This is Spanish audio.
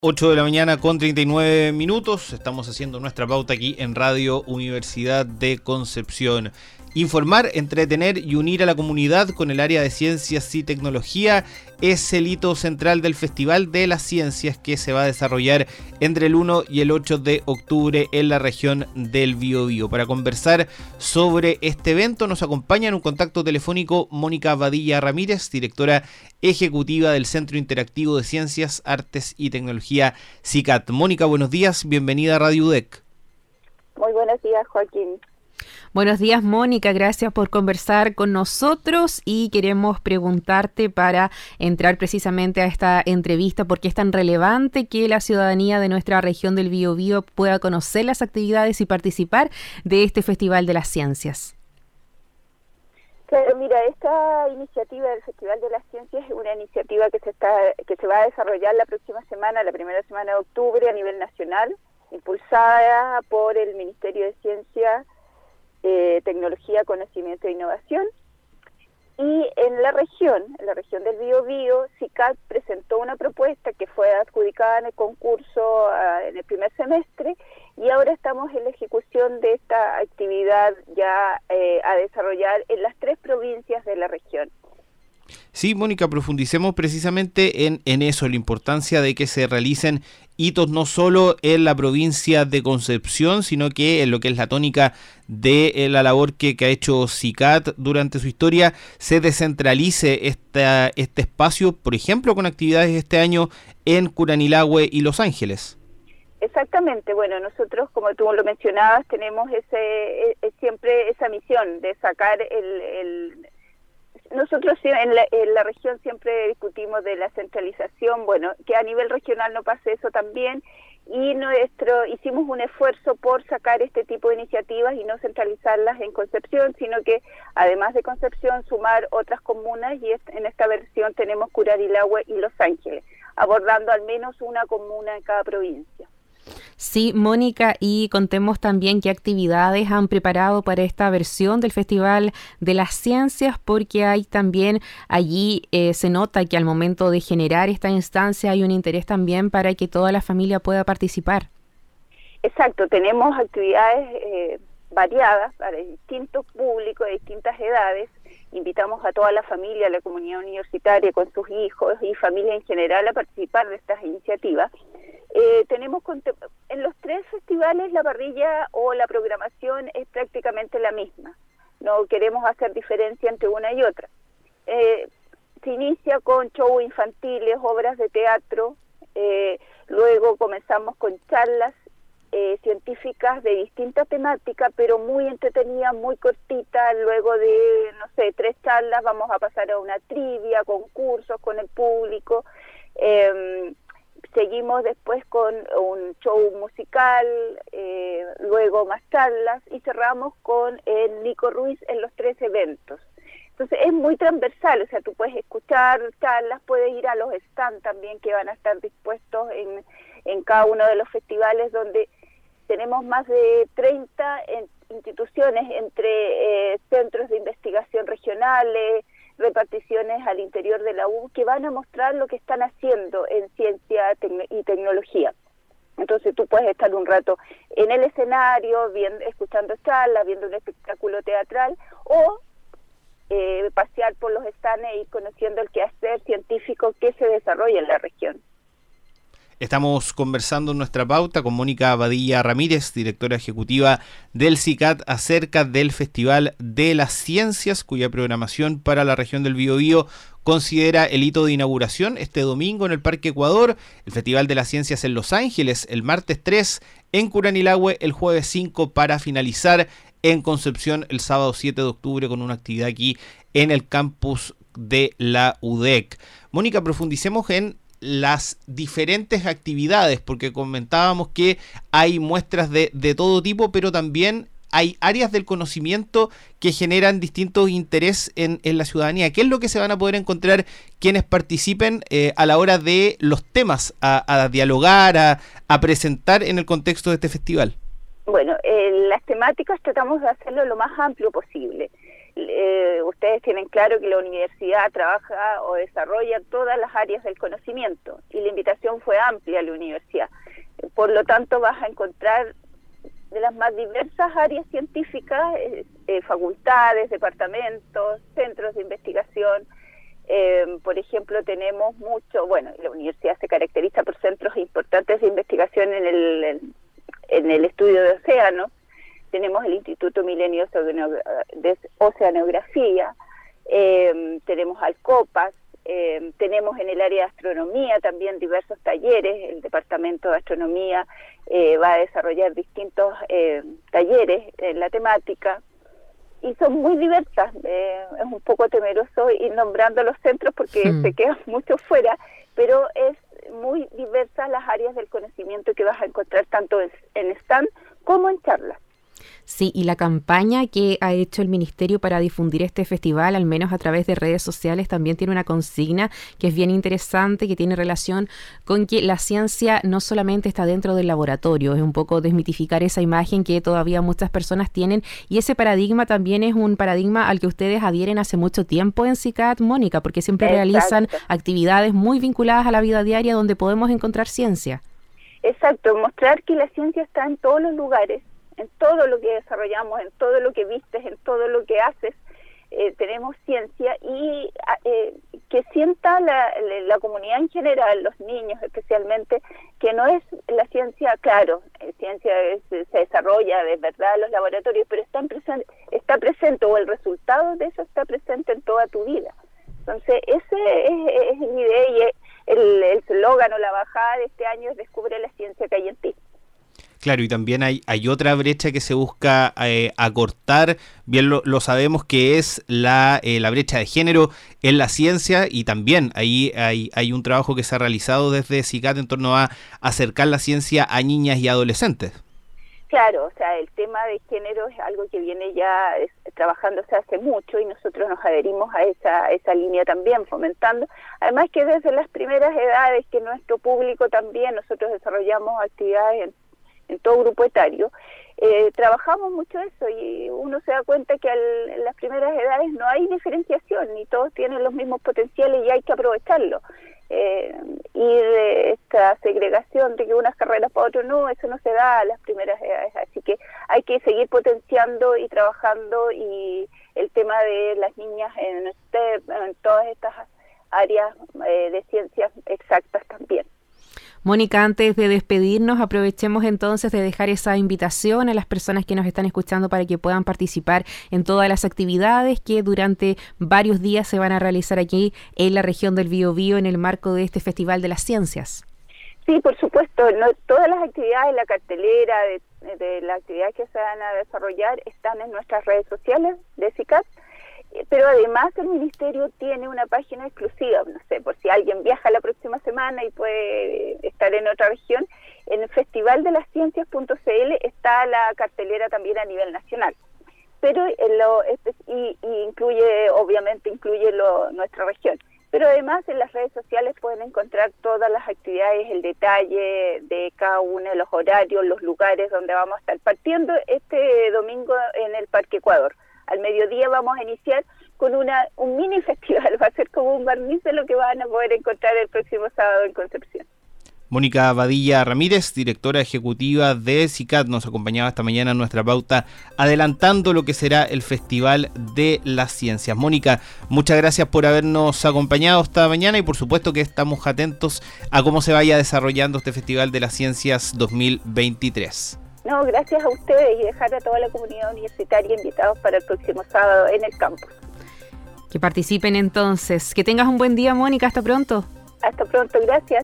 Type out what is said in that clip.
8 de la mañana con 39 minutos. Estamos haciendo nuestra pauta aquí en Radio Universidad de Concepción. Informar, entretener y unir a la comunidad con el área de ciencias y tecnología es el hito central del Festival de las Ciencias que se va a desarrollar entre el 1 y el 8 de octubre en la región del Biobío. Para conversar sobre este evento nos acompaña en un contacto telefónico Mónica Badilla Ramírez, directora ejecutiva del Centro Interactivo de Ciencias, Artes y Tecnología CICAT. Mónica, buenos días, bienvenida a Radio UDEC. Muy buenos días, Joaquín. Buenos días, Mónica, gracias por conversar con nosotros y queremos preguntarte para entrar precisamente a esta entrevista porque es tan relevante que la ciudadanía de nuestra región del Biobío pueda conocer las actividades y participar de este Festival de las Ciencias. Claro, mira, esta iniciativa del Festival de las Ciencias es una iniciativa que se va a desarrollar la próxima semana, la primera semana de octubre a nivel nacional, impulsada por el Ministerio de Ciencia, Tecnología, Conocimiento e Innovación. Y en la región del Biobío, CICAT presentó una propuesta que fue adjudicada en el concurso en el primer semestre y ahora estamos en la ejecución de esta actividad ya a desarrollar en las 3 provincias de la región. Sí, Mónica, profundicemos precisamente en eso, la importancia de que se realicen hitos no solo en la provincia de Concepción, sino que en lo que es la tónica de la labor que ha hecho CICAT durante su historia, se descentralice este espacio, por ejemplo, con actividades este año en Curanilahue y Los Ángeles. Exactamente, bueno, nosotros, como tú lo mencionabas, tenemos siempre esa misión de sacar Nosotros en la región siempre discutimos de la centralización, bueno, que a nivel regional no pase eso también, y hicimos un esfuerzo por sacar este tipo de iniciativas y no centralizarlas en Concepción, sino que además de Concepción sumar otras comunas, y en esta versión tenemos Curanilahue y Los Ángeles, abordando al menos una comuna en cada provincia. Sí, Mónica, y contemos también qué actividades han preparado para esta versión del Festival de las Ciencias, porque hay también allí se nota que al momento de generar esta instancia hay un interés también para que toda la familia pueda participar. Exacto, tenemos actividades variadas para distintos públicos de distintas edades. Invitamos a toda la familia, a la comunidad universitaria con sus hijos y familia en general a participar de estas iniciativas. Tenemos en los 3 festivales la parrilla o la programación es prácticamente la misma. No queremos hacer diferencia entre una y otra. Se inicia con shows infantiles, obras de teatro, luego comenzamos con charlas científicas de distinta temática, pero muy entretenidas, muy cortitas. Luego de, 3 charlas vamos a pasar a una trivia, concursos con el público. Seguimos después con un show musical, luego más charlas y cerramos con el Nico Ruiz en los 3 eventos. Entonces es muy transversal, o sea, tú puedes escuchar charlas, puedes ir a los stands también que van a estar dispuestos en cada uno de los festivales, donde tenemos más de 30 instituciones entre centros de investigación regionales, reparticiones al interior de la U, que van a mostrar lo que están haciendo en ciencia y tecnología. Entonces tú puedes estar un rato en el escenario, escuchando charlas, viendo un espectáculo teatral, o pasear por los stands y conociendo el quehacer científico que se desarrolla en la región. Estamos conversando en nuestra pauta con Mónica Badilla Ramírez, directora ejecutiva del CICAT, acerca del Festival de las Ciencias, cuya programación para la región del Biobío considera el hito de inauguración este domingo en el Parque Ecuador, el Festival de las Ciencias en Los Ángeles el martes 3, en Curanilahue el jueves 5, para finalizar en Concepción el sábado 7 de octubre con una actividad aquí en el campus de la UDEC. Mónica, profundicemos en las diferentes actividades, porque comentábamos que hay muestras de todo tipo, pero también hay áreas del conocimiento que generan distintos interés en la ciudadanía. ¿Qué es lo que se van a poder encontrar quienes participen a la hora de los temas a dialogar, a presentar en el contexto de este festival? Bueno, las temáticas tratamos de hacerlo lo más amplio posible. ustedes tienen claro que la universidad trabaja o desarrolla todas las áreas del conocimiento y la invitación fue amplia a la universidad. Por lo tanto, vas a encontrar de las más diversas áreas científicas, facultades, departamentos, centros de investigación. Por ejemplo, tenemos la universidad se caracteriza por centros importantes de investigación en el estudio de océanos. Tenemos el Instituto Milenio de Oceanografía, tenemos Alcopas, tenemos en el área de astronomía también diversos talleres. El Departamento de Astronomía va a desarrollar distintos talleres en la temática y son muy diversas. Es un poco temeroso ir nombrando los centros porque se quedan mucho fuera, pero es muy diversas las áreas del conocimiento que vas a encontrar tanto en stand como en charlas. Sí, y la campaña que ha hecho el Ministerio para difundir este festival, al menos a través de redes sociales, también tiene una consigna que es bien interesante, que tiene relación con que la ciencia no solamente está dentro del laboratorio, es un poco desmitificar esa imagen que todavía muchas personas tienen, y ese paradigma también es un paradigma al que ustedes adhieren hace mucho tiempo en CICAT, Mónica, porque siempre realizan actividades muy vinculadas a la vida diaria donde podemos encontrar ciencia. Exacto, mostrar que la ciencia está en todos los lugares, en todo lo que desarrollamos, en todo lo que vistes, en todo lo que haces, tenemos ciencia y que sienta la comunidad en general, los niños especialmente, que no es la ciencia, claro, ciencia se desarrolla de verdad en los laboratorios, pero está presente o el resultado de eso está presente en toda tu vida. Entonces, ese es la idea y el eslogan o la bajada de este año es Descubre la ciencia que hay en ti. Claro, y también hay otra brecha que se busca acortar, bien lo sabemos, que es la brecha de género en la ciencia, y también ahí hay un trabajo que se ha realizado desde CICAT en torno a acercar la ciencia a niñas y adolescentes. Claro, o sea, el tema de género es algo que viene ya trabajándose hace mucho y nosotros nos adherimos a esa línea también, fomentando. Además que desde las primeras edades que nuestro público también, nosotros desarrollamos actividades en todo grupo etario, trabajamos mucho eso y uno se da cuenta que en las primeras edades no hay diferenciación, ni todos tienen los mismos potenciales y hay que aprovecharlo. Y de esta segregación de que unas carreras para otras no, eso no se da a las primeras edades, así que hay que seguir potenciando y trabajando, y el tema de las niñas en STEP, en todas estas áreas de ciencias exactas también. Mónica, antes de despedirnos, aprovechemos entonces de dejar esa invitación a las personas que nos están escuchando para que puedan participar en todas las actividades que durante varios días se van a realizar aquí en la región del Biobío en el marco de este Festival de las Ciencias. Sí, por supuesto, todas las actividades, la cartelera de las actividades que se van a desarrollar están en nuestras redes sociales de CICAT. Pero además el Ministerio tiene una página exclusiva, no sé, por si alguien viaja la próxima semana y puede estar en otra región, en el festivaldelasciencias.cl está la cartelera también a nivel nacional, pero incluye nuestra región. Pero además en las redes sociales pueden encontrar todas las actividades, el detalle de cada uno, los horarios, los lugares donde vamos a estar partiendo este domingo en el Parque Ecuador. Al mediodía vamos a iniciar con un mini festival, va a ser como un barniz de lo que van a poder encontrar el próximo sábado en Concepción. Mónica Badilla Ramírez, directora ejecutiva de CICAT, nos acompañaba esta mañana en nuestra pauta adelantando lo que será el Festival de las Ciencias. Mónica, muchas gracias por habernos acompañado esta mañana y por supuesto que estamos atentos a cómo se vaya desarrollando este Festival de las Ciencias 2023. No, gracias a ustedes y dejar a toda la comunidad universitaria invitados para el próximo sábado en el campus. Que participen entonces. Que tengas un buen día, Mónica. Hasta pronto. Hasta pronto, gracias.